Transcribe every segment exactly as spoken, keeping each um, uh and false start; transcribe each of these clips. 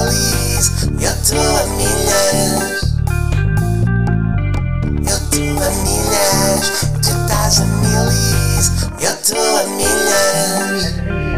milis, eu tô a milhas. Eu tô a milhas, tu estás a milis, eu tô a milhas.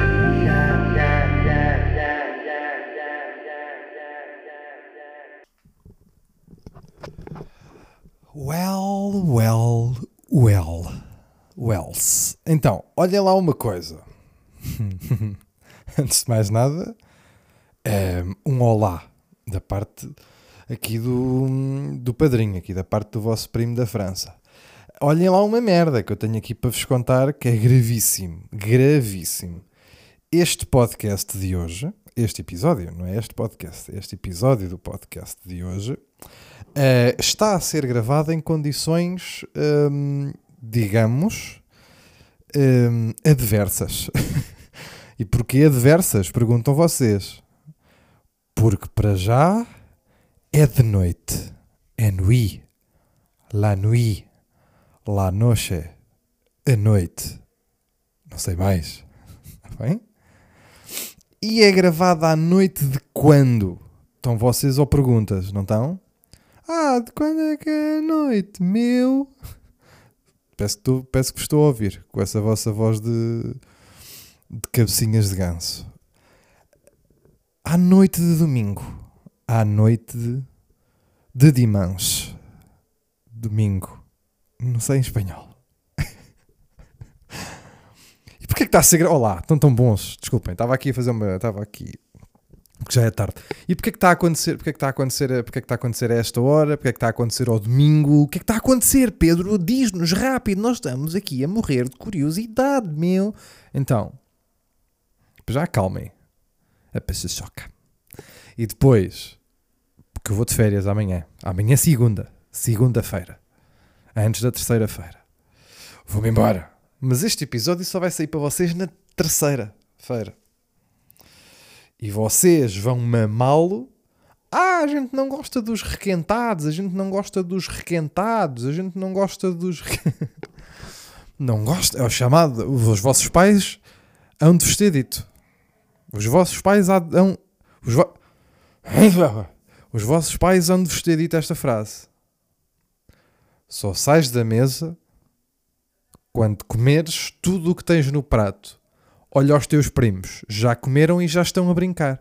Well, well, well, wells. Então, olha lá uma coisa. Antes de mais nada, um olá da parte aqui do, do padrinho, aqui da parte do vosso primo da França. Olhem lá uma merda que eu tenho aqui para vos contar que é gravíssimo, gravíssimo. Este podcast de hoje, este episódio, não é este podcast, este episódio do podcast de hoje, uh, está a ser gravado em condições, um, digamos, um, adversas. E porquê adversas? Perguntam vocês. Porque para já é de noite. É nuit. La nuit. La noche. A noite. Não sei mais. Está bem? E é gravada à noite de quando? Estão vocês ou perguntas, não estão? Ah, de quando é que é a noite? Meu... Peço que, tu, peço que vos estou a ouvir com essa vossa voz de... de cabecinhas de ganso. À noite de domingo. À noite de, de dimanche. Domingo. Não sei em espanhol. E porquê que está a ser... Olá, estão tão bons. Desculpem, estava aqui a fazer uma... Estava aqui... Porque já é tarde. E porquê que está a acontecer... Porquê que está a acontecer... Porquê que está a acontecer a esta hora? Porquê que está a acontecer ao domingo? O que é que está a acontecer, Pedro? Diz-nos rápido. Nós estamos aqui a morrer de curiosidade, meu. Então... Já acalmem. A peça choca. E depois, porque eu vou de férias amanhã. Amanhã é segunda. Segunda-feira. Antes da terceira-feira. Vou-me embora. Mas este episódio só vai sair para vocês na terceira-feira. E vocês vão mamá-lo. Ah, a gente não gosta dos requentados. A gente não gosta dos requentados. A gente não gosta dos... Não gosta. É o chamado... Os vossos pais hão de vos ter dito. Os vossos pais hão... Os, vo... os vossos pais hão de vos ter dito esta frase. Só sais da mesa quando comeres tudo o que tens no prato. Olha os teus primos. Já comeram e já estão a brincar.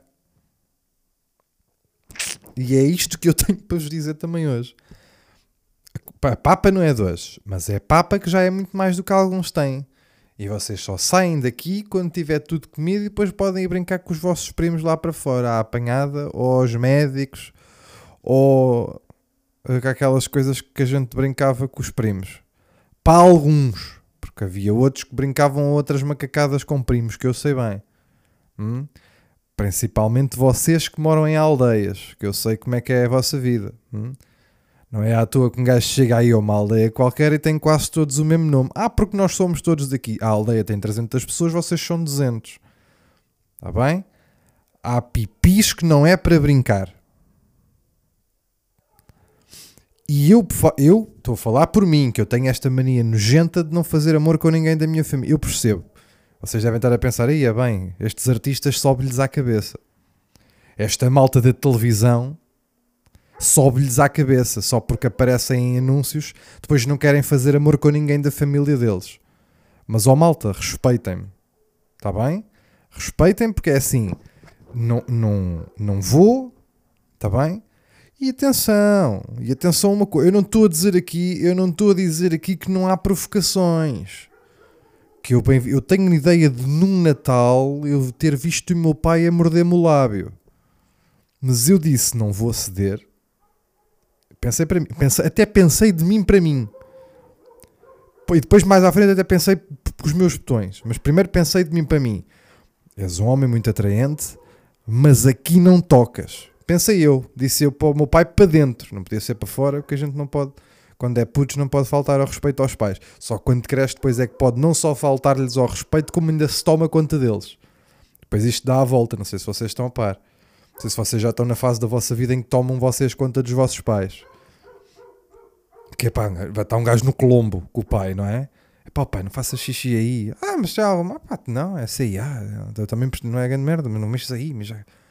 E é isto que eu tenho para vos dizer também hoje. A papa não é de hoje, mas é papa que já é muito mais do que alguns têm. E vocês só saem daqui quando tiver tudo comido e depois podem ir brincar com os vossos primos lá para fora, à apanhada, ou aos médicos, ou aquelas coisas que a gente brincava com os primos. Para alguns, porque havia outros que brincavam outras macacadas com primos, que eu sei bem. Hum? Principalmente vocês que moram em aldeias, que eu sei como é que é a vossa vida. Hum? Não é à toa que um gajo chega aí a uma aldeia qualquer e tem quase todos o mesmo nome. Ah, porque nós somos todos daqui. A aldeia tem trezentas pessoas, vocês são duzentos. Está bem? Há pipis que não é para brincar. E eu eu estou a falar por mim, que eu tenho esta mania nojenta de não fazer amor com ninguém da minha família. Eu percebo. Vocês devem estar a pensar, aí é bem, estes artistas sobe-lhes à cabeça. Esta malta da televisão... sobe-lhes à cabeça, só porque aparecem em anúncios, depois não querem fazer amor com ninguém da família deles. Mas, ó malta, respeitem-me. Está bem? Respeitem, porque é assim, não, não, não vou, está bem? E atenção, e atenção a uma coisa, eu não estou a dizer aqui, eu não estou a dizer aqui que não há provocações. Que eu, bem, eu tenho uma ideia de num Natal eu ter visto o meu pai a morder-me o lábio. Mas eu disse, não vou ceder. Pensei para mim, pensei, até pensei de mim para mim. E depois mais à frente até pensei com os meus botões. Mas primeiro pensei de mim para mim. És um homem muito atraente, mas aqui não tocas. Pensei eu, disse eu para o meu pai para dentro. Não podia ser para fora, porque a gente não pode, quando é putos, não pode faltar ao respeito aos pais. Só quando cresce depois é que pode não só faltar-lhes ao respeito, como ainda se toma conta deles. Depois isto dá a volta, não sei se vocês estão a par. Não sei se vocês já estão na fase da vossa vida em que tomam vocês conta dos vossos pais. Que é pá, vai estar um gajo no Colombo com o pai, não é? É pá, o pai, não faça xixi aí. Ah, mas já, ah, pá, não, é C I A. Eu também não é grande merda, mas não mexes aí. Mas já...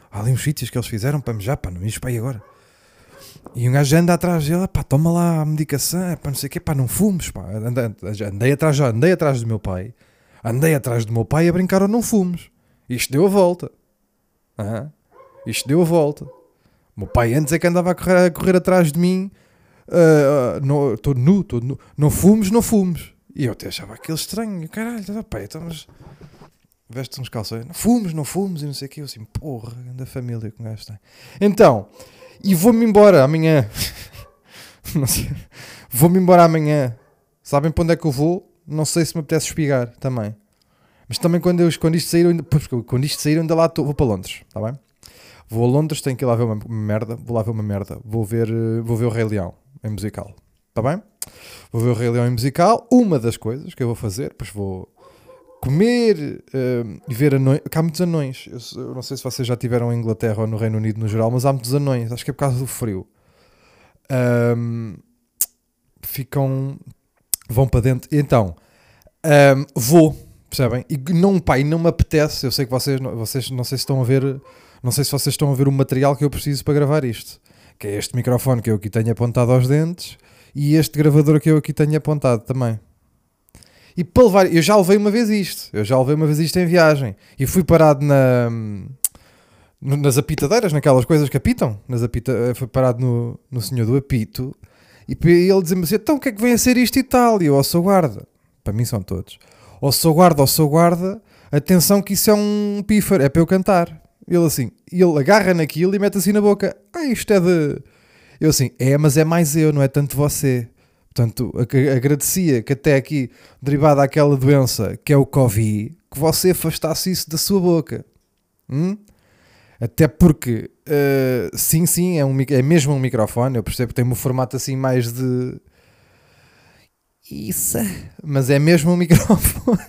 há ali uns sítios que eles fizeram para mejar, pá, não ires para aí agora. E um gajo anda atrás dele, pá, toma lá a medicação, pá, não sei o quê, pá, não fumes, pá. Andei, andei, atrás, já andei atrás do meu pai, andei atrás do meu pai a brincar ou não fumes. Isto deu a volta. Ah, isto deu a volta. O meu pai antes é que andava a correr, a correr atrás de mim, uh, uh, todo nu, todo nu, não fumes, não fumes. E eu até achava aquilo estranho, caralho, pai, então, mas veste uns calções, não fumes, não fumes, e não sei o quê. Eu assim, porra, da família que um gajo tem. Então, e vou-me embora amanhã. Não sei. Vou-me embora amanhã. Sabem para onde é que eu vou? Não sei se me apetece espigar também. Mas também quando, eu, quando isto sair, eu ainda, quando isto sair, eu ainda lá tô, vou para Londres, está bem? Vou a Londres, tenho que ir lá ver uma merda, vou lá ver uma merda. Vou ver, vou ver o Rei Leão em musical, está bem? Vou ver o Rei Leão em musical. Uma das coisas que eu vou fazer, depois vou comer uh, e ver anões. Porque há muitos anões. Eu, eu não sei se vocês já estiveram em Inglaterra ou no Reino Unido no geral, mas há muitos anões. Acho que é por causa do frio. Um, ficam... Vão para dentro. Então, um, vou, percebem? E não, pai, não me apetece. Eu sei que vocês, vocês não sei se estão a ver... Não sei se vocês estão a ver o material que eu preciso para gravar isto. Que é este microfone que eu aqui tenho apontado aos dentes e este gravador que eu aqui tenho apontado também. E para levar... Eu já levei uma vez isto. Eu já levei uma vez isto em viagem. E fui parado na... nas apitadeiras, naquelas coisas que apitam. Nas apita... Fui parado no, no senhor do apito. E ele dizia-me assim, então o que é que vem a ser isto e tal? E eu, ó, sou guarda. Para mim são todos. Ó, sou guarda, ó, sou guarda. Atenção que isso é um pífaro. É para eu cantar. Ele assim, ele agarra naquilo e mete assim na boca. Ah, isto é de... Eu assim, é, mas é mais eu, não é tanto você. Portanto, agradecia que até aqui, derivada daquela doença que é o Covid, que você afastasse isso da sua boca. Hum? Até porque, uh, sim, sim, é, um, é mesmo um microfone. Eu percebo que tem um formato assim mais de... Isso, mas é mesmo um microfone.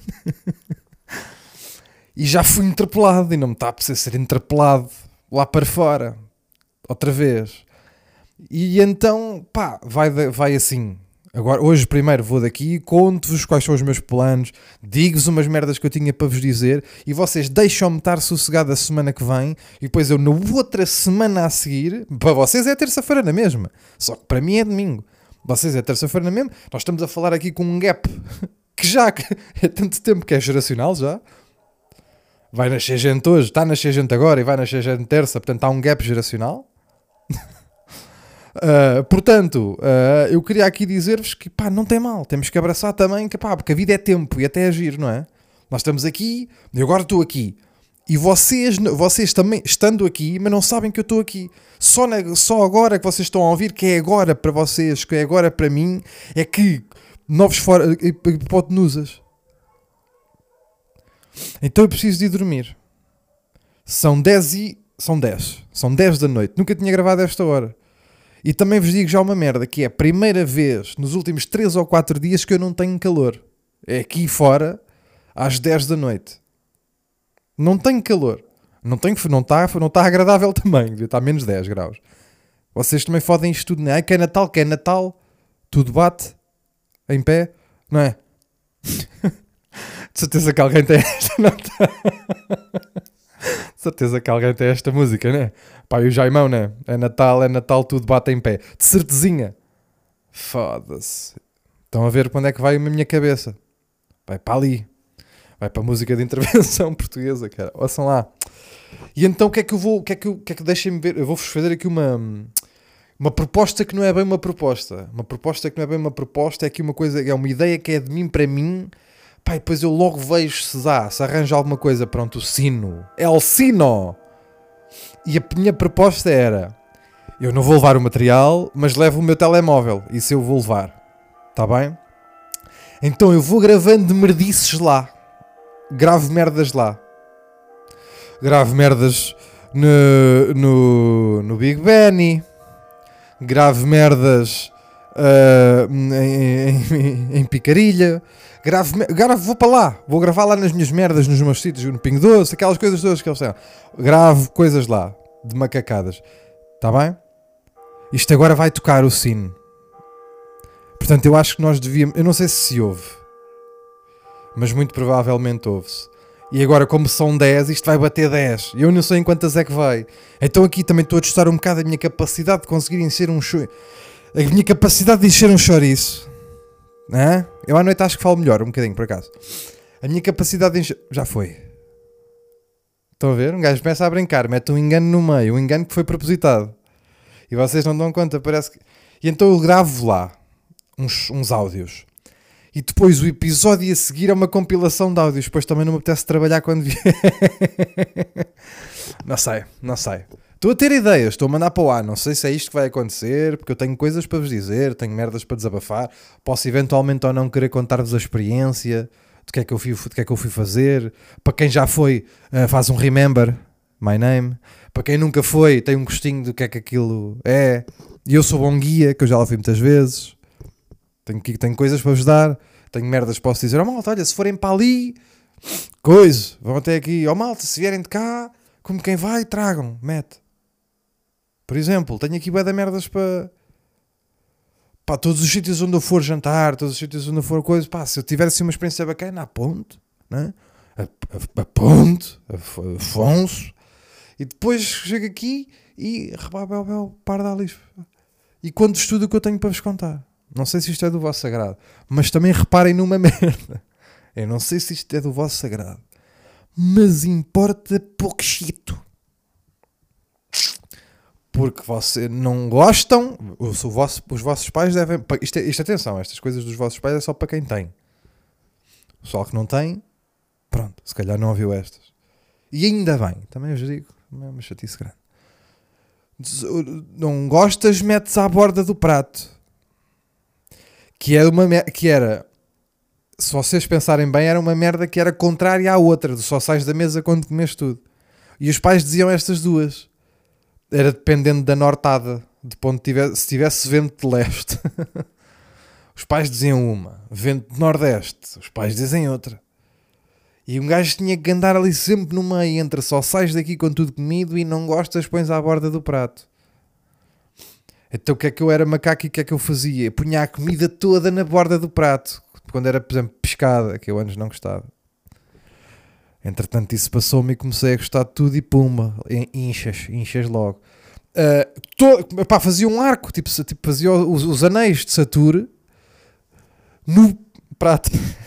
E já fui interpelado e não me está a precisar ser interpelado lá para fora. Outra vez. E então, pá, vai, vai assim. Agora, hoje primeiro vou daqui, conto-vos quais são os meus planos, digo-vos umas merdas que eu tinha para vos dizer e vocês deixam-me estar sossegado a semana que vem e depois eu na outra semana a seguir, para vocês é terça-feira na mesma, só que para mim é domingo. Vocês é terça-feira na mesma. Nós estamos a falar aqui com um gap que já é tanto tempo que é geracional já. Vai nascer gente hoje, está a nascer gente agora e vai nascer gente terça, portanto há um gap geracional. uh, portanto, uh, eu queria aqui dizer-vos que pá, não tem mal, temos que abraçar também, que, pá, porque a vida é tempo e até agir, não é? Nós estamos aqui, eu agora estou aqui. E vocês, vocês também, estando aqui, mas não sabem que eu estou aqui. Só, na, só agora que vocês estão a ouvir, que é agora para vocês, que é agora para mim, é que novos fora, hipotenusas. Então eu preciso de ir dormir. São dez e... São dez. São dez da noite. Nunca tinha gravado a esta hora. E também vos digo já uma merda, que é a primeira vez nos últimos três ou quatro dias que eu não tenho calor. É aqui fora, às dez da noite. Não tenho calor. Não tenho, não está não tá agradável também. Está a menos dez graus. Vocês também fodem isto tudo, não é? Que é Natal, que é Natal. Tudo bate. Em pé. Não é? De certeza que alguém tem esta nota. De certeza que alguém tem esta música, né? Pá, e o Jaimão, né? É Natal, é Natal, tudo bate em pé. De certezinha. Foda-se. Estão a ver quando é que vai a minha cabeça? Vai para ali. Vai para a música de intervenção portuguesa, cara. Ouçam lá. E então o que é que eu vou... O que é que, eu, o que, é que deixem-me ver? Eu vou-vos fazer aqui uma... Uma proposta que não é bem uma proposta. Uma proposta que não é bem uma proposta. É aqui uma coisa... É uma ideia que é de mim para mim... Pá, e depois eu logo vejo se dá, se arranja alguma coisa. Pronto, o sino. É o sino! E a minha proposta era... Eu não vou levar o material, mas levo o meu telemóvel. Isso eu vou levar. Está bem? Então eu vou gravando merdices lá. Gravo merdas lá. Gravo merdas no, no, no Big Benny. Gravo merdas uh, em, em, em Picarilha. Gravo, gravo, vou para lá, vou gravar lá nas minhas merdas, nos meus sítios, no Pingo Doce, aquelas coisas todas que eles têm. Gravo coisas lá, de macacadas. Está bem? Isto agora vai tocar o sino. Portanto, eu acho que nós devíamos... Eu não sei se se ouve, mas muito provavelmente ouve-se. E agora, como são dez, isto vai bater dez. E eu não sei em quantas é que vai. Então aqui também estou a testar um bocado a minha capacidade de conseguir encher um cho... A minha capacidade de encher um chouriço. Hã? Eu à noite acho que falo melhor, um bocadinho, por acaso. A minha capacidade de encher... Já foi. Estão a ver? Um gajo começa a brincar, mete um engano no meio. Um engano que foi propositado. E vocês não dão conta, parece que... E então eu gravo lá uns, uns áudios. E depois o episódio a seguir é uma compilação de áudios. Depois também não me apetece trabalhar quando vier. Não sei, não sei. Estou a ter ideias, estou a mandar para o ar. Não sei se é isto que vai acontecer, porque eu tenho coisas para vos dizer, tenho merdas para desabafar. Posso eventualmente ou não querer contar-vos a experiência do que é que eu fui, do que é que eu fui fazer. Para quem já foi, uh, faz um remember my name. Para quem nunca foi, tem um gostinho do que é que aquilo é. E eu sou bom guia, que eu já lá fui muitas vezes. Tenho, tenho coisas para vos dar. Tenho merdas que posso dizer. Oh malta, olha, se forem para ali, coisa, vão até aqui. Oh malta, se vierem de cá, como quem vai, tragam, mete. Por exemplo, tenho aqui bué de merdas para... Pá, todos os sítios onde eu for jantar, todos os sítios onde eu for coisa, pá, se eu tivesse assim uma experiência bacana, aponto, né? Aponto, Afonso, e depois chego aqui e rebabel, bel, par da lixo. E conto tudo o que eu tenho para vos contar. Não sei se isto é do vosso sagrado, mas também reparem numa merda. Eu não sei se isto é do vosso sagrado, mas importa pouquito. Porque vocês não gostam, os, vosso, os vossos pais devem... Isto, é, isto, atenção, estas coisas dos vossos pais é só para quem tem. O pessoal que não tem, pronto, se calhar não ouviu estas. E ainda bem, também eu já digo, é uma chatice grande. Não gostas, metes à borda do prato. Que, é uma, que era, se vocês pensarem bem, era uma merda que era contrária à outra, só sais da mesa quando comes tudo. E os pais diziam estas duas. Era dependendo da nortada, de ponto tivesse, se tivesse vento de leste. Os pais diziam uma, vento de nordeste, os pais dizem outra. E um gajo tinha que andar ali sempre no meio, entre só sais daqui com tudo comido e não gostas, pões à borda do prato. Então o que é que eu era macaco e o que é que eu fazia? Eu punha a comida toda na borda do prato. Quando era, por exemplo, pescada, que eu antes não gostava. Entretanto isso passou-me e comecei a gostar de tudo e pumba, inchas, inchas logo. Uh, to, pá, fazia um arco, tipo, tipo fazia os, os anéis de Saturno no prato.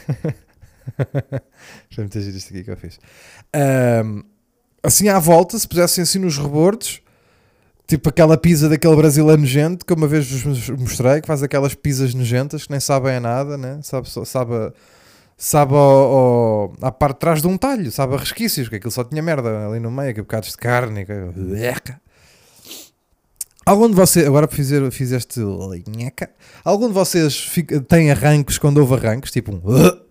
Já me giro isto aqui que eu fiz. Uh, assim à volta, se pusessem assim nos rebordos, tipo aquela pizza daquele brasileiro nojento que uma vez vos mostrei, que faz aquelas pizzas nojentas que nem sabem a nada, né? sabe, sabe, sabe ao, ao, à parte de trás de um talho, sabe a resquícios, que aquilo só tinha merda ali no meio, que bocados de carne. Que... Algum de vocês, agora fiz, fiz este linheca, algum de vocês fica, tem arrancos quando houve arrancos, tipo um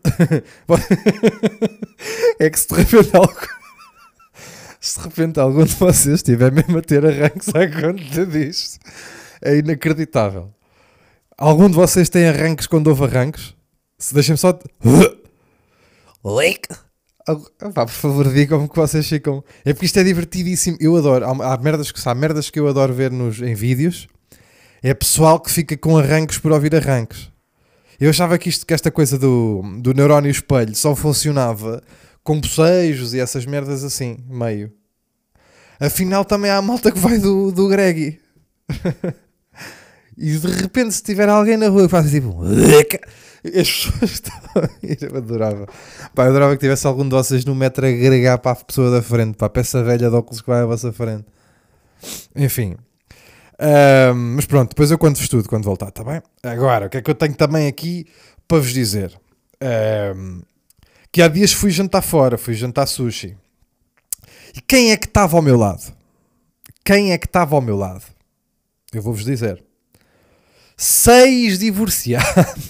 é que se de repente algo se de repente algum de vocês estiver mesmo a ter arrancos à conta disto, é inacreditável. Algum de vocês tem arrancos quando houve arrancos? Se deixem só like. Pá, por favor, digam-me que vocês ficam. É porque isto é divertidíssimo. Eu adoro. Há, há, merdas, que, há merdas que eu adoro ver nos, em vídeos. É pessoal que fica com arrancos por ouvir arrancos. Eu achava que, isto, que esta coisa do, do neurónio espelho só funcionava com bocejos e essas merdas assim, meio. Afinal, também há a malta que vai do, do Greggy. E de repente, se tiver alguém na rua que faz tipo. As pessoas estão a ir. Eu adorava. Pá, eu adorava que tivesse algum de vocês no metro a agregar para a pessoa da frente, para a peça velha de óculos que vai à vossa frente. Enfim. Um, mas pronto, depois eu conto-vos tudo quando voltar, está bem? Agora, o que é que eu tenho também aqui para vos dizer? Um, que há dias fui jantar fora, fui jantar sushi. E quem é que estava ao meu lado? Quem é que estava ao meu lado? Eu vou-vos dizer. Seis divorciadas.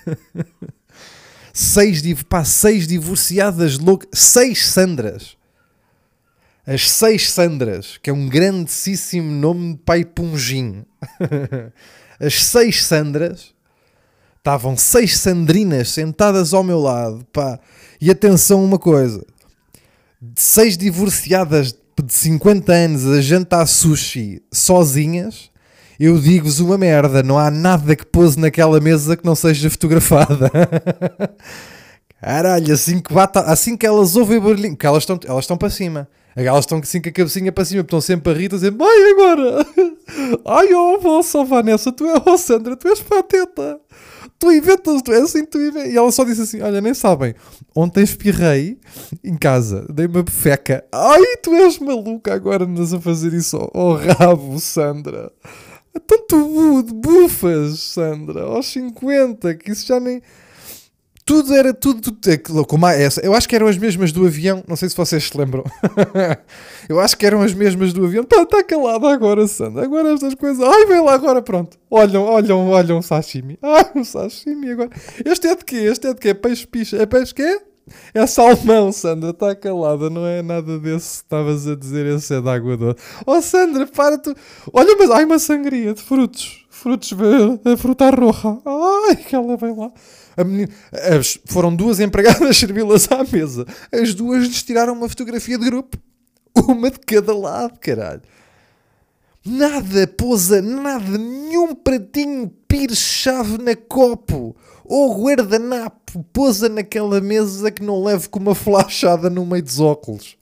seis, pá, seis divorciadas loucas. Seis Sandras. As seis Sandras, que é um grandíssimo nome de pai Punjim. As seis Sandras. Estavam seis Sandrinas sentadas ao meu lado. Pá. E atenção uma coisa. Seis divorciadas de cinquenta anos a jantar sushi sozinhas. Eu digo-vos uma merda, não há nada que pose naquela mesa que não seja fotografada. Caralho, assim que, bata, assim que elas ouvem o barulhinho, porque elas estão elas estão para cima. Elas estão assim com a cabecinha para cima, estão sempre a rir, estão sempre, ai agora! Ai, oh, vossa, oh, Vanessa, tu és, oh, Sandra, tu és pateta! Tu inventas, tu és assim, tu inventas. E ela só disse assim, olha, nem sabem, ontem espirrei em casa, dei uma befeca. Ai, tu és maluca, agora andas a fazer isso ao, ao rabo, Sandra. Então tu bufas, Sandra, aos cinquenta, que isso já nem... Tudo era tudo, tudo como essa. Eu acho que eram as mesmas do avião. Não sei se vocês se lembram. Eu acho que eram as mesmas do avião. Pá, está calada agora, Sandra. Agora estas coisas. Ai, vem lá agora, pronto. Olham, olham, olham o sashimi. Ai, o sashimi agora. Este é de quê? Este é de quê? Peixe picha. É peixe quê? É salmão, Sandra. Está calada. Não é nada desse que estavas a dizer. Esse é de água doce. Oh, Sandra, para tu. Olha, mas ai, uma sangria de frutos. Frutos, a fruta roja. Ai, que ela vem lá. A menina, as, foram duas empregadas servi-las à mesa. As duas lhes tiraram uma fotografia de grupo. Uma de cada lado, caralho. Nada, pousa, nada. Nenhum pratinho, pires, chave na copo. Ou guardanapo, pousa naquela mesa que não leve com uma flashada no meio dos óculos.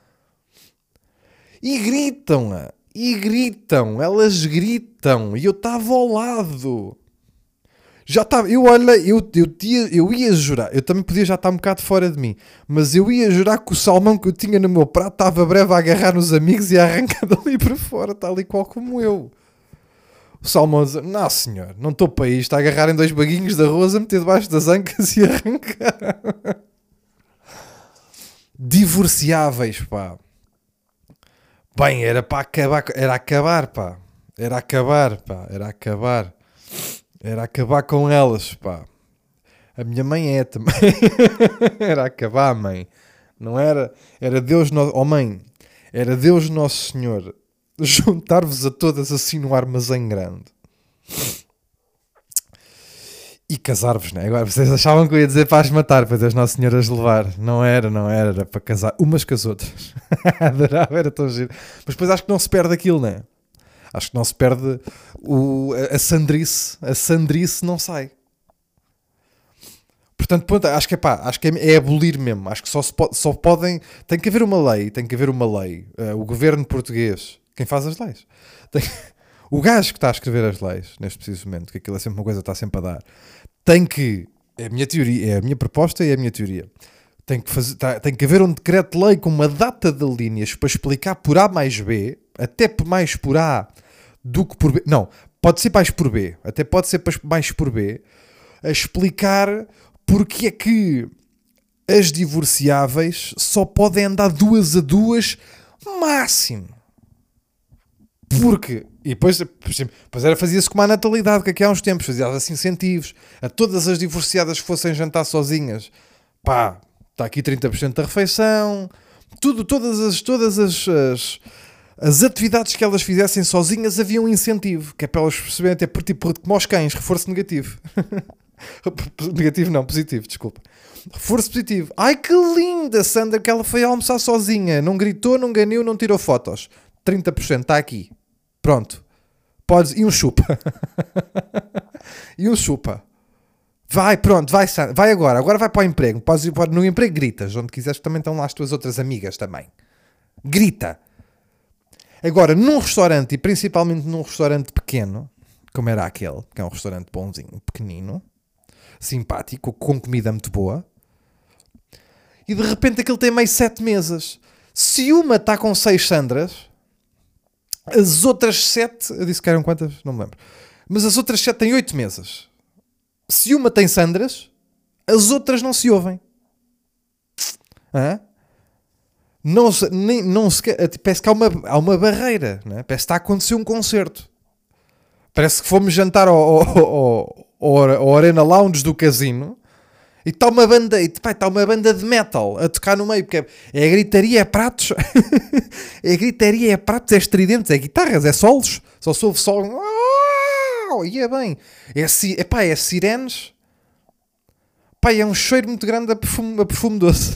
E gritam, e gritam. Elas gritam. E eu estava ao lado. Já estava, eu olha, eu, eu, eu, eu ia jurar, eu também podia já estar um bocado fora de mim, mas eu ia jurar que o salmão que eu tinha no meu prato estava breve a agarrar nos amigos e a arrancar dali para fora, tal e qual como eu. O salmão diz, não senhor, não estou para isto, a agarrar em dois baguinhos de arroz, a meter debaixo das ancas e arrancar. Divorciáveis, pá. Bem, era para acabar, era acabar, pá. Era acabar, pá, era acabar. Era acabar com elas, pá. A minha mãe é também. Era acabar, mãe. Não era... Era Deus... No... Oh, mãe. Era Deus Nosso Senhor. Juntar-vos a todas assim no armazém grande. E casar-vos, né? Agora, vocês achavam que eu ia dizer para as matar, para Deus Nosso Senhor as levar. Não era, não era. Era para casar. Umas com as outras. Adorava, era tão giro. Mas depois acho que não se perde aquilo, né? Acho que não se perde o, a, a sandrice. A sandrice não sai. Portanto, ponto, acho que, é, pá, acho que é, é abolir mesmo. Acho que só, se pode, só podem... Tem que haver uma lei. Tem que haver uma lei. Uh, o governo português... Quem faz as leis? Tem, o gajo que está a escrever as leis, neste preciso momento, que aquilo é sempre uma coisa que está sempre a dar, tem que... É a minha teoria, é a minha proposta e é a minha teoria. Tem que, fazer, tá, tem que haver um decreto-lei com uma data de linhas para explicar por A mais B, até mais por A do que por B. Não, pode ser mais por B. Até pode ser mais por B. A explicar porque é que as divorciáveis só podem andar duas a duas máximo. Porque... E depois, depois era, fazia-se como a natalidade, que aqui há uns tempos fazia-se assim incentivos a todas as divorciadas que fossem jantar sozinhas. Pá, está aqui trinta por cento da refeição. Tudo, todas as... Todas as, as As atividades que elas fizessem sozinhas havia um incentivo, que é para elas perceberem até por tipo como aos cães, reforço negativo. Negativo não, positivo, desculpa. Reforço positivo. Ai que linda, Sandra, que ela foi almoçar sozinha, não gritou, não ganhou, não tirou fotos. trinta por cento está aqui. Pronto. Podes, e um chupa. E um chupa. Vai, pronto, vai, Sandra, vai agora, agora vai para o emprego. Podes ir no emprego, gritas, onde quiseres, também estão lá as tuas outras amigas também. Grita. Agora, num restaurante, e principalmente num restaurante pequeno, como era aquele, que é um restaurante bonzinho, pequenino, simpático, com comida muito boa, e de repente aquele tem meio sete mesas. Se uma está com seis Sandras, as outras sete... Eu disse que eram quantas? Não me lembro. Mas as outras sete têm oito mesas. Se uma tem Sandras, as outras não se ouvem. Hã? Não, nem, não se, parece que há uma, há uma barreira, né? Parece que está a acontecer um concerto. Parece que fomos jantar ao, ao, ao, ao, ao Arena Lounge do casino e está uma banda, e, pá, está uma banda de metal a tocar no meio, porque é, é gritaria, é pratos, é gritaria, é pratos, é estridentes, é guitarras, é solos, só se ouve sol, e é bem, é, é, pá, é sirenes, pá, é um cheiro muito grande a perfume, a perfume doce.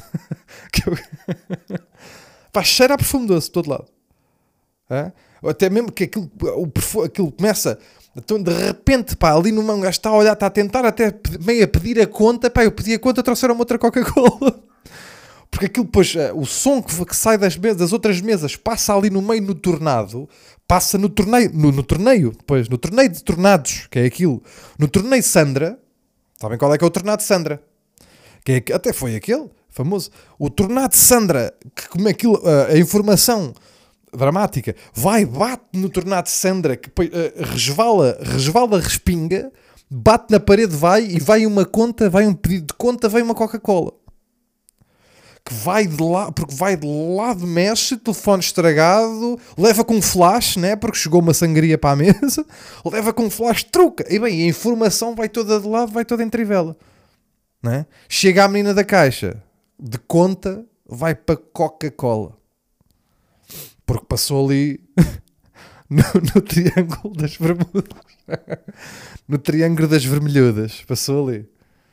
Pá, cheira a perfume doce de todo lado. É? Até mesmo que aquilo, o perfume, aquilo começa Então, de repente, pá, ali no mão, o gajo está a olhar, está a tentar até meio a pedir a conta, pá, eu pedi a conta, trouxeram-me outra Coca-Cola. Porque aquilo depois, o som que, que sai das, mesas, das outras mesas, passa ali no meio no tornado, passa no torneio, no, no torneio, depois, no torneio de tornados, que é aquilo, no torneio Sandra, sabem qual é que é o tornado Sandra? Que é, até foi aquele, famoso, o tornado Sandra, que como aquilo, a, a informação dramática, vai, bate no tornado Sandra, que uh, resvala, resvala, respinga, bate na parede, vai, e vai uma conta, vai um pedido de conta, vai uma Coca-Cola. Que vai de lá, porque vai de lado, mexe, telefone estragado, leva com flash, né? Porque chegou uma sangria para a mesa, leva com flash, truca. E bem, a informação vai toda de lado, vai toda em trivela. Né? Chega a menina da caixa, de conta, vai para Coca-Cola. Porque passou ali no, no triângulo das Bermudas. No triângulo das Vermelhudas. Passou ali.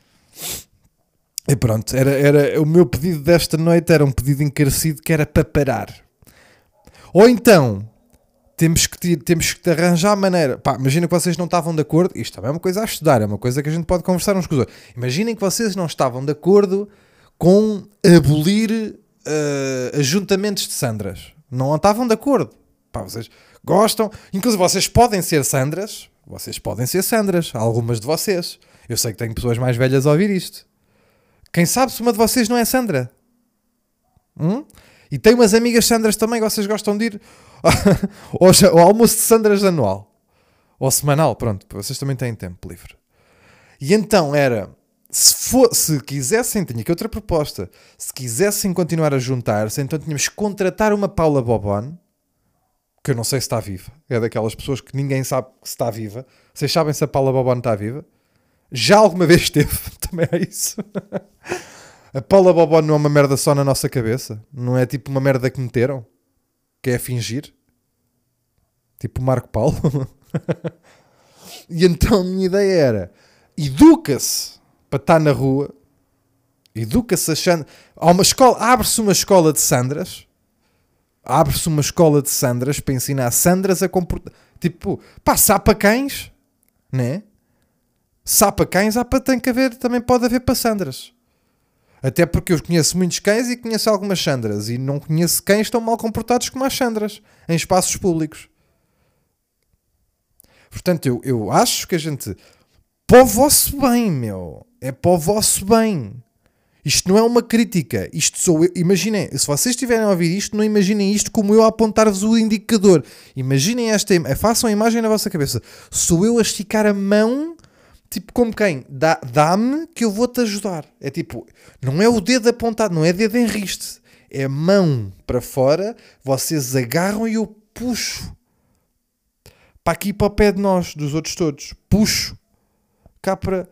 E pronto, era, era, o meu pedido desta noite era um pedido encarecido que era para parar. Ou então, temos que, temos que arranjar a maneira. Pá, imagina que vocês não estavam de acordo. Isto também é uma coisa a estudar, é uma coisa que a gente pode conversar uns com os outros. Imaginem que vocês não estavam de acordo com abolir uh, ajuntamentos de Sandras. Não estavam de acordo. Pá, vocês gostam. Inclusive, vocês podem ser Sandras. Vocês podem ser Sandras. Algumas de vocês. Eu sei que tenho pessoas mais velhas a ouvir isto. Quem sabe se uma de vocês não é Sandra? Hum? E tem umas amigas Sandras também que vocês gostam de ir ao, ao almoço de Sandras anual. Ou semanal, pronto. Vocês também têm tempo livre. E então era... Se, for, se quisessem... Tinha aqui outra proposta. Se quisessem continuar a juntar-se, então tínhamos que contratar uma Paula Bobon, que eu não sei se está viva. É daquelas pessoas que ninguém sabe se está viva. Vocês sabem se a Paula Bobon está viva? Já alguma vez esteve, também é isso. A Paula Bobon não é uma merda só na nossa cabeça? Não é tipo uma merda que meteram? Que é fingir? Tipo o Marco Paulo? E então a minha ideia era, educa-se para estar na rua, educa-se achando... Há uma escola, abre-se uma escola de Sandras, abre-se uma escola de Sandras para ensinar Sandras a comportar... Tipo, pá, sapa cães, né? Sapa cães, há para tem que haver, também pode haver para Sandras. Até porque eu conheço muitos cães e conheço algumas Sandras. E não conheço cães tão mal comportados como as Sandras em espaços públicos. Portanto, eu, eu acho que a gente... Para o vosso bem, meu. É para o vosso bem. Isto não é uma crítica. Isto sou eu. Imaginem, se vocês estiverem a ouvir isto, não imaginem isto como eu a apontar-vos o indicador. Imaginem esta... Façam a imagem na vossa cabeça. Sou eu a esticar a mão... Tipo, como quem? Dá, dá-me que eu vou-te ajudar. É tipo, não é o dedo apontado, não é dedo em riste. É mão para fora, vocês agarram e eu puxo. Para aqui, para o pé de nós, dos outros todos. Puxo. Cá para...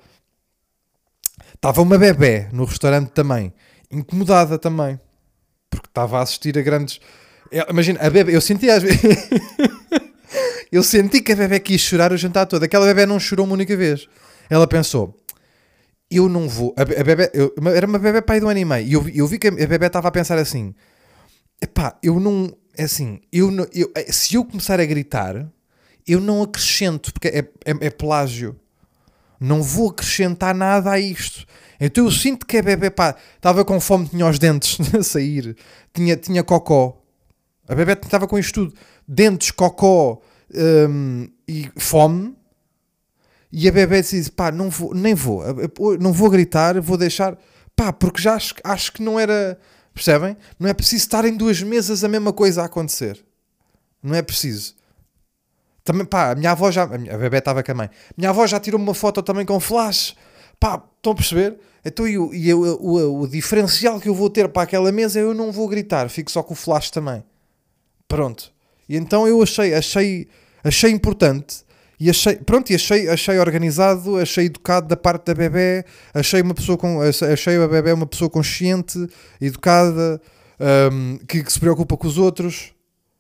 Estava uma bebé no restaurante também. Incomodada também. Porque estava a assistir a grandes... Imagina, a bebé, eu senti às vezes... eu senti que a bebé quis chorar o jantar todo. Aquela bebé não chorou uma única vez. Ela pensou, eu não vou... A, a bebé, eu, era uma bebé pai do ano e meio. E eu, eu vi que a bebé estava a pensar assim, epá, eu não... É assim, eu não, eu, se eu começar a gritar, eu não acrescento, porque é, é, é plágio. Não vou acrescentar nada a isto. Então eu sinto que a bebé, pá, estava com fome, tinha os dentes a sair, tinha, tinha cocó. A bebé estava com isto tudo. Dentes, cocó hum, e fome. E a bebé disse, pá, não vou, nem vou, não vou gritar, vou deixar, pá, porque já acho, acho que não era, percebem? Não é preciso estar em duas mesas a mesma coisa a acontecer. Não é preciso. Também, pá, a minha avó já, a, minha, a bebé estava com a mãe, a minha avó já tirou uma foto também com flash, pá, estão a perceber? Então e, o, e o, o, o diferencial que eu vou ter para aquela mesa, eu não vou gritar, fico só com o flash também. Pronto. E então eu achei, achei, achei importante... E achei, pronto, e achei, achei organizado, achei educado da parte da bebé, achei uma pessoa com, achei a bebé uma pessoa consciente, educada, um, que, que se preocupa com os outros.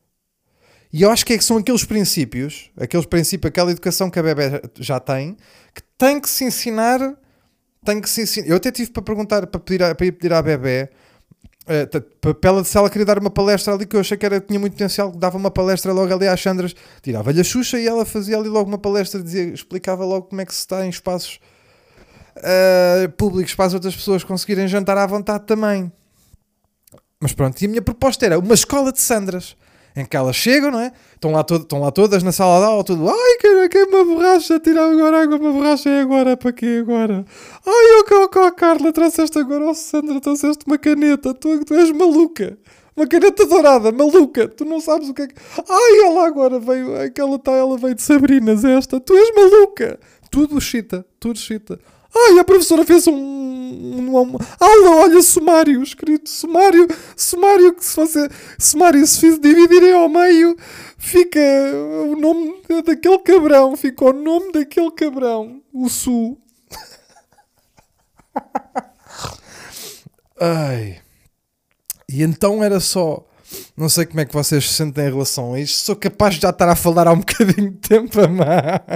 E eu acho que, é que são aqueles princípios, aqueles princípios, aquela educação que a bebé já tem, que tem que se ensinar, tem que se ensinar. Eu até tive para perguntar, para pedir, a, para ir pedir à bebé, Uh, t- p- para ela, se ela queria dar uma palestra ali, que eu achei que era, tinha muito potencial, dava uma palestra logo ali às Sandras, tirava-lhe a Xuxa e ela fazia ali logo uma palestra, dizia, explicava logo como é que se está em espaços uh, públicos para as outras pessoas conseguirem jantar à vontade também. Mas pronto, e a minha proposta era uma escola de Sandras, em que elas chegam, não é? Estão lá, to- estão lá todas na sala de aula, tudo, ai, que, que é uma borracha, tirar agora água, uma borracha é agora, para quê agora? Ai, oh, oh, oh, Carla, trouxeste agora, oh Sandra, trouxeste uma caneta, tu, tu és maluca, uma caneta dourada, maluca, tu não sabes o que é que... Ai, ela agora veio, aquela tal, ela veio de Sabrinas, esta, tu és maluca, tudo chita, tudo chita. Ai, a professora fez um, um, um aula, olha, sumário, escrito sumário, sumário que se fosse, sumário se fiz dividirem ao meio, fica o nome daquele cabrão, fica o nome daquele cabrão, o Su. Ai. E então era só, não sei como é que vocês se sentem em relação a isto, sou capaz de já estar a falar há um bocadinho de tempo a mais.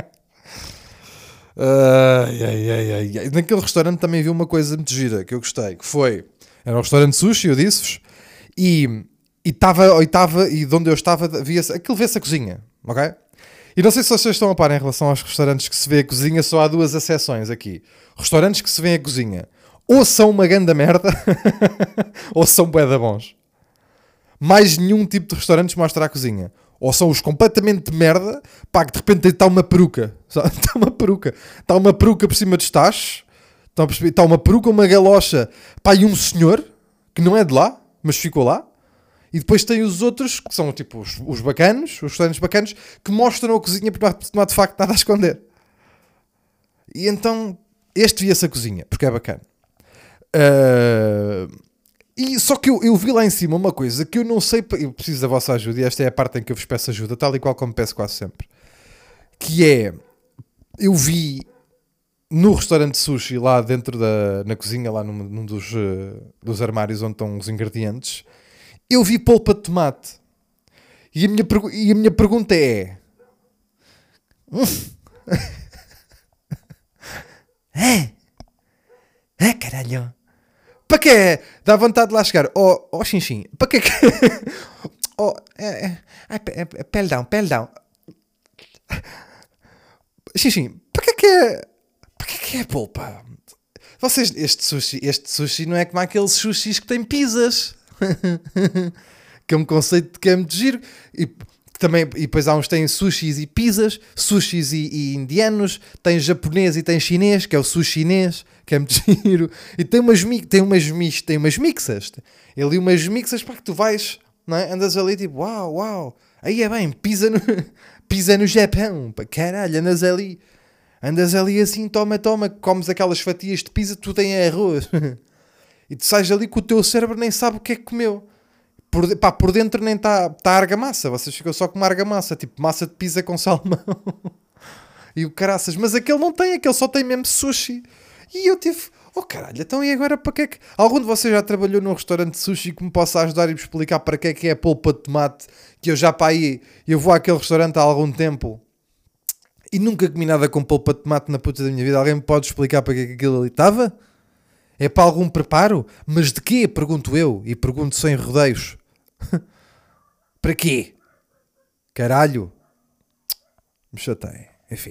Ai, ai, ai, ai, ai. Naquele restaurante também vi uma coisa muito gira que eu gostei, que foi, era um restaurante de sushi, eu disse-vos, e estava, e, e, e de onde eu estava, via-se, aquilo vê-se a cozinha, ok? E não sei se vocês estão a par em relação aos restaurantes que se vê a cozinha, só há duas exceções aqui. Restaurantes que se vê a cozinha, ou são uma ganda merda, ou são bué da bons. Mais nenhum tipo de restaurantes mostra a cozinha. Ou são os completamente de merda, pá, que de repente está uma peruca. Está uma peruca. Está uma peruca por cima dos tachos. Está uma peruca, uma galocha. Pá, e um senhor, que não é de lá, mas ficou lá. E depois tem os outros, que são tipo os, os bacanos, os restaurantes bacanos, que mostram a cozinha porque não há, não há de facto nada a esconder. E então, este via-se a cozinha, porque é bacana. Uh... E só que eu, eu vi lá em cima uma coisa que eu não sei, eu preciso da vossa ajuda, e esta é a parte em que eu vos peço ajuda, tal e qual como peço quase sempre, que é, eu vi no restaurante de sushi, lá dentro da na cozinha, lá num, num dos, uh, dos armários onde estão os ingredientes, eu vi polpa de tomate. E a minha, e a minha pergunta é... é? É, caralho... Para que dá vontade de lá chegar? Oh, oh xinxim, para que que... oh, é, é, é, é, perdão, perdão. Xinxim, para que que é... Para que que é polpa? Vocês, este sushi, este sushi não é como aqueles sushis que têm pizzas. Que é um conceito que é muito giro. E, também, e depois há uns que têm sushis e pizzas, sushis e, e indianos, tem japonês e tem chinês, que é o sushinês, que é muito giro, e tem umas, tem umas, tem umas mixas, tem ali umas mixas para que tu vais, não é? Andas ali tipo, uau, uau, aí é bem, pisa no, pisa no Japão, para caralho, andas ali, andas ali assim, toma, toma, comes aquelas fatias de pizza, tu tens arroz, e tu sais ali que o teu cérebro nem sabe o que é que comeu. Por, pá, por dentro nem está tá argamassa, vocês ficam só com uma argamassa, tipo massa de pizza com salmão e o caraças, mas aquele não tem, aquele só tem mesmo sushi. E eu tive, oh caralho, então e agora para que é que... Algum de vocês já trabalhou num restaurante de sushi que me possa ajudar e me explicar para que é que é a polpa de tomate, que eu já para aí, eu vou àquele restaurante há algum tempo e nunca comi nada com polpa de tomate na puta da minha vida. Alguém me pode explicar para que é que aquilo ali estava? É para algum preparo? Mas de quê? Pergunto eu. E pergunto sem rodeios. Para quê? Caralho. Me chatei. Enfim.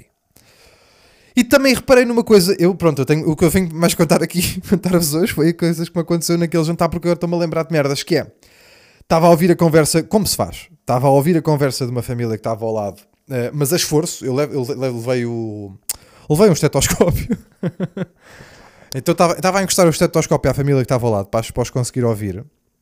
E também reparei numa coisa. Eu, pronto, eu tenho, o que eu venho mais contar aqui, contar-vos hoje, foi coisas que me aconteceu naquele jantar, porque eu estou-me a lembrar de merdas, que é... Estava a ouvir a conversa... Como se faz? Estava a ouvir a conversa de uma família que estava ao lado. Uh, mas a esforço, eu, levo, eu levei o... Levei um estetoscópio. Então estava a encostar o estetoscópio à família que estava ao lado, para os, para os conseguir ouvir,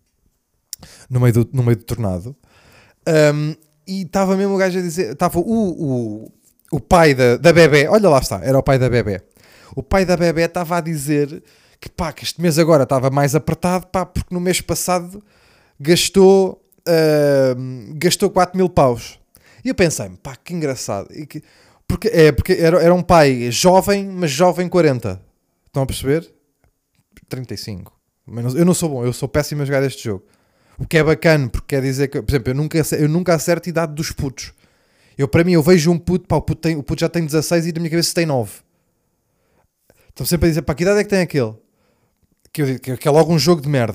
no meio do, no meio do tornado, um, e estava mesmo o gajo a dizer, estava o, o, o pai da, da bebé, olha lá está, era o pai da bebé, o pai da bebé estava a dizer que pá, que este mês agora estava mais apertado, pá, porque no mês passado gastou, uh, gastou quatro mil paus, e eu pensei-me, pá, que engraçado, e que, porque, é, porque era, era um pai jovem, mas jovem quarenta. Estão a perceber? trinta e cinco. Eu não sou bom, eu sou péssimo a jogar este jogo. O que é bacana, porque quer dizer que, por exemplo, eu nunca, eu nunca acerto a idade dos putos. Eu, para mim, eu vejo um puto, pá, o puto, tem, o puto já tem dezasseis e na minha cabeça tem nove. Estou sempre a dizer, pá, que idade é que tem aquele? Que, eu, que, que é logo um jogo de merda.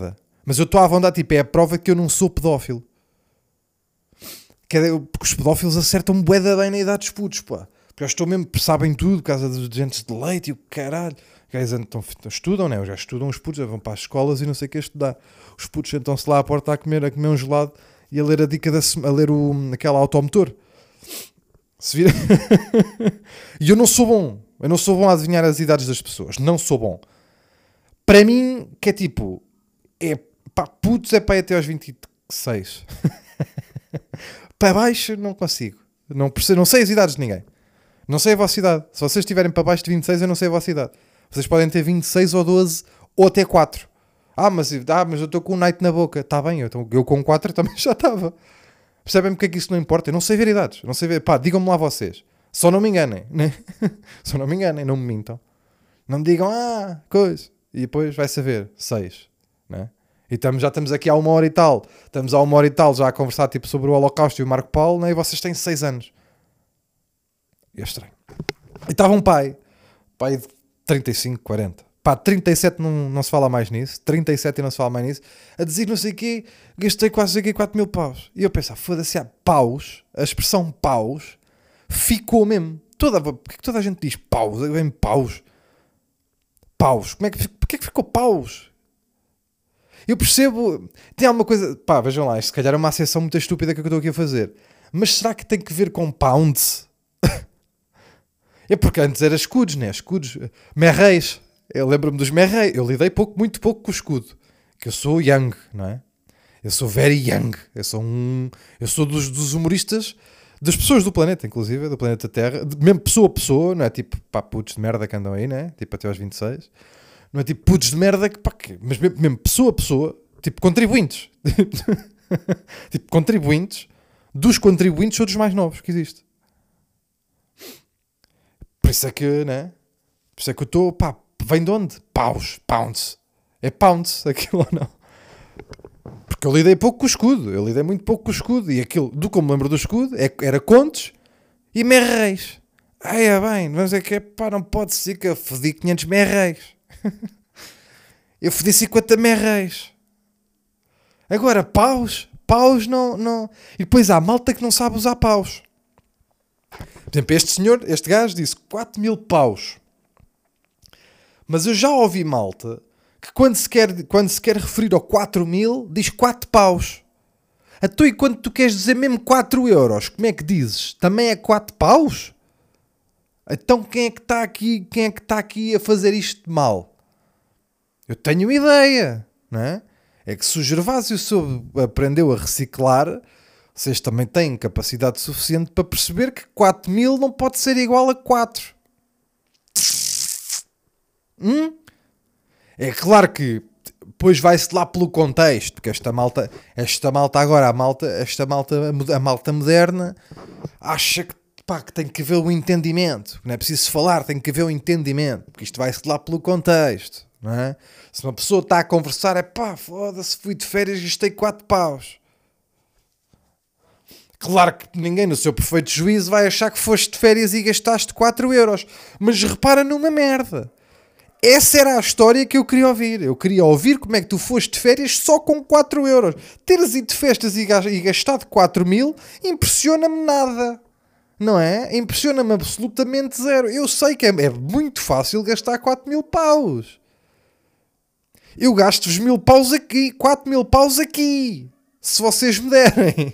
Mas eu estou à vontade, tipo, é a prova que eu não sou pedófilo. Que é, porque os pedófilos acertam bué da bem na idade dos putos, pá. Porque eles estão mesmo, sabem tudo, por causa dos dentes de leite e o caralho. Os gajos então, estudam, né? Os gajos estudam, os putos vão para as escolas e não sei o que é estudar. Os putos sentam-se lá à porta a comer, a comer um gelado e a ler a dica da a ler o, aquela automotor. Se vira... E eu não sou bom. Eu não sou bom a adivinhar as idades das pessoas. Não sou bom. Para mim, que é tipo... É, pá, putos é para ir até aos vinte e seis. Para baixo, não consigo. Não, não sei as idades de ninguém. Não sei a vossa idade. Se vocês estiverem para baixo de vinte e seis, eu não sei a vossa idade. Vocês podem ter vinte e seis ou doze ou até quatro. Ah, mas, ah, mas eu estou com um night na boca. Está bem, eu, eu com quatro também já estava. Percebem porque é que isso não importa? Eu não sei ver idades. Não sei ver. Pá, digam-me lá vocês. Só não me enganem. Né? Só não me enganem, não me mintam. Não me digam, ah, coisa. E depois vai saber. Seis. Né? E estamos, já estamos aqui há uma hora e tal. Estamos há uma hora e tal já a conversar tipo, sobre o Holocausto e o Marco Paulo, né? E vocês têm seis anos. E é estranho. E estava um pai. Pai de trinta e cinco, quarenta. Pá, trinta e sete não, não se fala mais nisso. trinta e sete e não se fala mais nisso. A dizer não sei o quê, gastei quase quatro mil paus. E eu pensava, foda-se, há paus. A expressão paus ficou mesmo. Toda, porque que toda a gente diz paus? Vem paus. Paus. Como é que, porque é que ficou paus? Eu percebo... Tem alguma coisa... Pá, vejam lá. Isto se calhar é uma acessão muito estúpida que eu estou aqui a fazer. Mas será que tem que ver com pounds? É porque antes era escudos, né? Escudos. Merreis. Eu lembro-me dos merreis. Eu lidei pouco, muito pouco com o escudo. Que eu sou young, não é? Eu sou very young. Eu sou um... Eu sou dos, dos humoristas... Das pessoas do planeta, inclusive. Do planeta Terra. De, mesmo pessoa a pessoa. Não é tipo, pá, putos de merda que andam aí, né? Tipo até aos vinte e seis. Não é tipo putos de merda que, pá, que... Mas mesmo, mesmo pessoa a pessoa. Tipo contribuintes. Tipo contribuintes. Dos contribuintes sou dos mais novos que existe. Por isso é que, né? Por isso é que eu estou, pá, vem de onde? Paus, pounds. É pounds, aquilo ou não? Porque eu lidei pouco com o escudo. Eu lidei muito pouco com o escudo. E aquilo, do que eu me lembro do escudo, é, era contos e merreis. Ai, é bem, mas é que, pá, não pode ser que eu fodi quinhentos merreis. Eu fodi cinquenta merreis. Agora, paus, paus não, não... E depois há malta que não sabe usar paus. Por exemplo, este senhor, este gajo disse quatro mil paus. Mas eu já ouvi malta que quando se quer, quando se quer referir ao quatro mil, diz quatro paus. Então e quando tu queres dizer mesmo quatro euros, como é que dizes? Também é quatro paus? Então quem é que está aqui, quem é que está aqui a fazer isto de mal? Eu tenho uma ideia, não é? É que se o Gervásio soube, aprendeu a reciclar... Vocês também têm capacidade suficiente para perceber que quatro mil não pode ser igual a quatro. Hum? É claro que depois vai-se lá pelo contexto, porque esta malta, esta malta agora, a malta, esta malta, a malta moderna, acha que, pá, que tem que haver o entendimento. Não é preciso falar, tem que haver o entendimento, porque isto vai-se lá pelo contexto, não é? Se uma pessoa está a conversar, é pá, foda-se, fui de férias e gastei quatro paus. Claro que ninguém no seu perfeito juízo vai achar que foste de férias e gastaste quatro euros. Mas repara numa merda. Essa era a história que eu queria ouvir. Eu queria ouvir como é que tu foste de férias só com quatro euros. Teres ido de festas e gastado quatro mil impressiona-me nada. Não é? Impressiona-me absolutamente zero. Eu sei que é, é muito fácil gastar quatro mil paus. Eu gasto-vos mil paus aqui. quatro mil paus aqui. Se vocês me derem.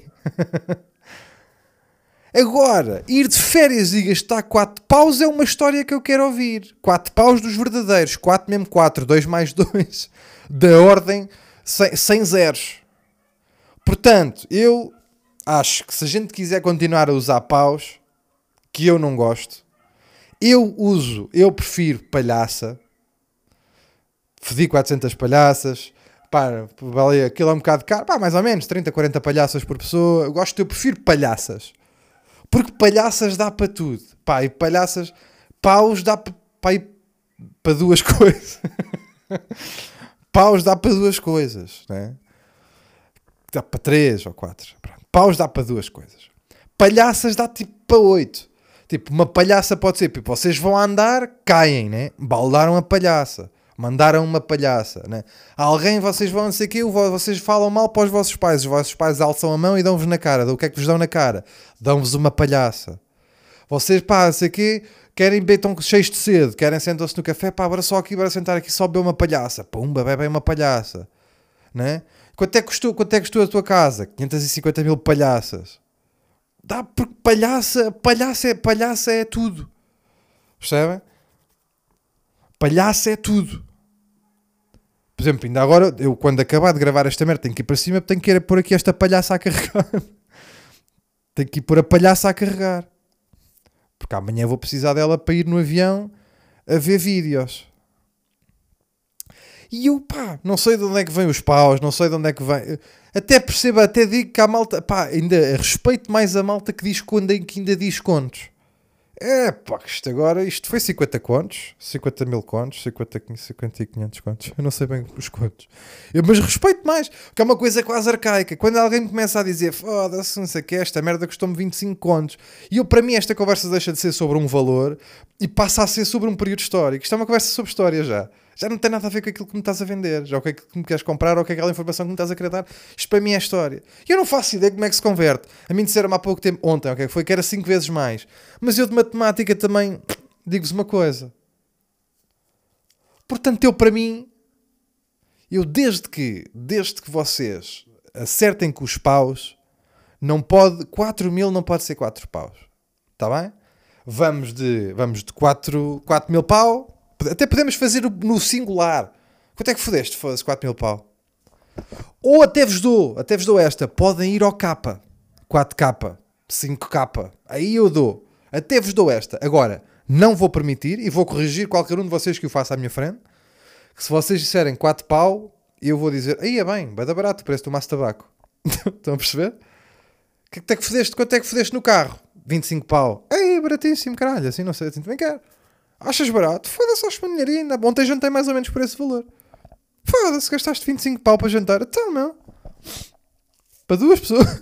Agora, ir de férias e gastar quatro paus é uma história que eu quero ouvir. quatro paus dos verdadeiros. quatro mesmo quatro. dois mais dois. Da ordem sem, sem zeros. Portanto, eu acho que se a gente quiser continuar a usar paus, que eu não gosto, eu uso, eu prefiro palhaça. Fodi quatrocentas palhaças. Pá, aquilo é um bocado caro. Pá, mais ou menos, trinta, quarenta palhaças por pessoa. Eu gosto, eu prefiro palhaças. Porque palhaças dá para tudo. Pá, e palhaças... Paus dá para, para duas coisas. Paus dá para duas coisas, né? Dá para três ou quatro. Paus dá para duas coisas. Palhaças dá tipo para oito. Tipo, uma palhaça pode ser... Tipo, vocês vão andar, caem, né? Baldaram a palhaça. Mandaram uma palhaça, né? Alguém, vocês vão, não sei o quê, vocês falam mal para os vossos pais, os vossos pais alçam a mão e dão-vos na cara. O que é que vos dão na cara? Dão-vos uma palhaça. Vocês, pá, não sei o quê, querem beber, estão cheios de sede, querem sentar-se no café, pá, bora só aqui, bora sentar aqui, só beber uma palhaça. Pumba, bebem uma palhaça, né? Quanto é que custou, quanto é que custou a tua casa? quinhentos e cinquenta mil palhaças. Dá, porque palhaça, palhaça é, palhaça é tudo. Percebem? Palhaça é tudo. Por exemplo, ainda agora, eu quando acabar de gravar esta merda, tenho que ir para cima, tenho que ir pôr aqui esta palhaça a carregar. Tenho que ir pôr a palhaça a carregar. Porque amanhã vou precisar dela para ir no avião a ver vídeos. E eu, pá, não sei de onde é que vêm os paus, não sei de onde é que vem. Até percebo, até digo que a malta, pá, ainda respeito mais a malta que diz quando é que ainda diz contos. É, pá, isto agora, isto foi cinquenta contos, cinquenta mil contos, cinquenta, cinquenta e quinhentos contos, eu não sei bem os contos. Eu, mas respeito mais, porque é uma coisa quase arcaica. Quando alguém me começa a dizer, foda-se, não sei o que, esta merda custou-me vinte e cinco contos, e eu, para mim, esta conversa deixa de ser sobre um valor e passa a ser sobre um período histórico. Isto é uma conversa sobre história já. Já não tem nada a ver com aquilo que me estás a vender, já o que é que me queres comprar ou com aquela informação que me estás a querer dar. Isto para mim é história. E eu não faço ideia como é que se converte. A mim disseram-me há pouco tempo, ontem, okay, foi que era cinco vezes mais. Mas eu de matemática também digo-vos uma coisa. Portanto, eu para mim, eu desde que, desde que vocês acertem com os paus, não pode, quatro mil não pode ser quatro paus. Está bem? Vamos de, vamos de quatro mil pau. Até podemos fazer no singular. Quanto é que fodeste? Foda-se, quatro mil pau. Ou até vos dou, até vos dou esta. Podem ir ao K. quatro K, cinco K. Aí eu dou. Até vos dou esta. Agora, não vou permitir e vou corrigir qualquer um de vocês que o faça à minha frente. Que se vocês disserem quatro pau, eu vou dizer, aí é bem, vai dar barato o preço do maço de tabaco. Estão a perceber? Quanto é que fodeste? Quanto é que fodeste no carro? vinte e cinco pau. Ei, baratíssimo, caralho. Assim não sei, assim também quero. Achas barato? Foda-se, aos maneirinha. Ainda ontem jantei mais ou menos por esse valor. Foda-se, gastaste vinte e cinco pau para jantar. Então, meu. Para duas pessoas.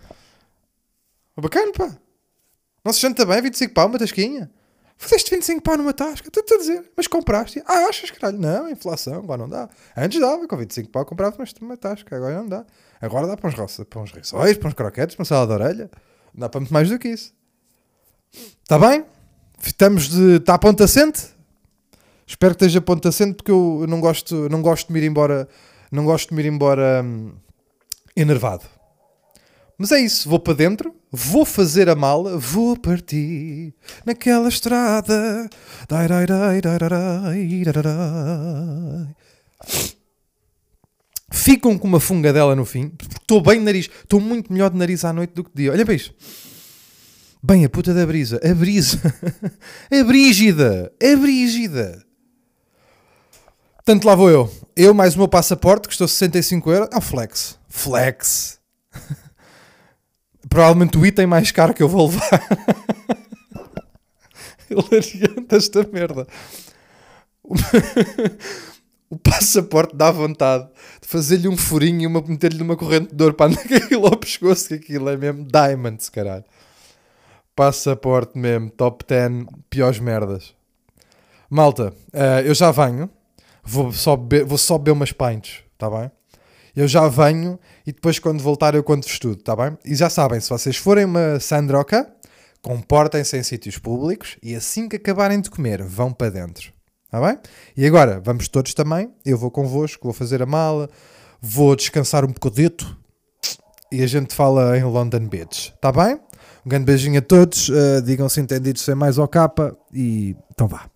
Bacana, pá. Não se janta bem, vinte e cinco pau, uma tasquinha. Fodeste vinte e cinco pau numa tasca. Estou-te a dizer. Mas compraste. Ah, achas, caralho? Não, inflação. Agora não dá. Antes dava. Com vinte e cinco pau comprava uma tasca. Agora não dá. Agora dá para uns, roça, para uns rissóis, para uns croquetes, para uma salada de orelha. Não dá para muito mais do que isso. Está bem? Estamos de... Está a ponto assente? Espero que esteja a ponto assente, porque eu não gosto, não gosto de me ir embora, não gosto de me ir embora hum, enervado. Mas é isso, vou para dentro, vou fazer a mala, vou partir naquela estrada. Dai, dai, dai, dai, dai, dai, dai. Ficam com uma fungadela no fim, porque estou bem de nariz, estou muito melhor de nariz à noite do que de dia. Olha para isto. Bem, a puta da brisa. A brisa. A brígida. A brígida. Portanto, lá vou eu. Eu mais o meu passaporte, que custou sessenta e cinco euros. Ah, flex. Flex. Provavelmente o item mais caro que eu vou levar. Hilariante esta merda. O passaporte dá vontade de fazer-lhe um furinho e uma, meter-lhe numa corrente de dor para andar com aquilo ao pescoço, que aquilo é mesmo diamonds, caralho. Passaporte mesmo, top dez, piores merdas. Malta, uh, eu já venho, vou só beber, vou só beber umas pints, tá bem? Eu já venho e depois quando voltar eu conto-vos tudo, tá bem? E já sabem, se vocês forem uma sandroca, comportem-se em sítios públicos e assim que acabarem de comer, vão para dentro, tá bem? E agora, vamos todos também, eu vou convosco, vou fazer a mala, vou descansar um bocadito e a gente fala em London Beach, tá bem? Um grande beijinho a todos, uh, digam se entendidos sem mais ao capa e então vá.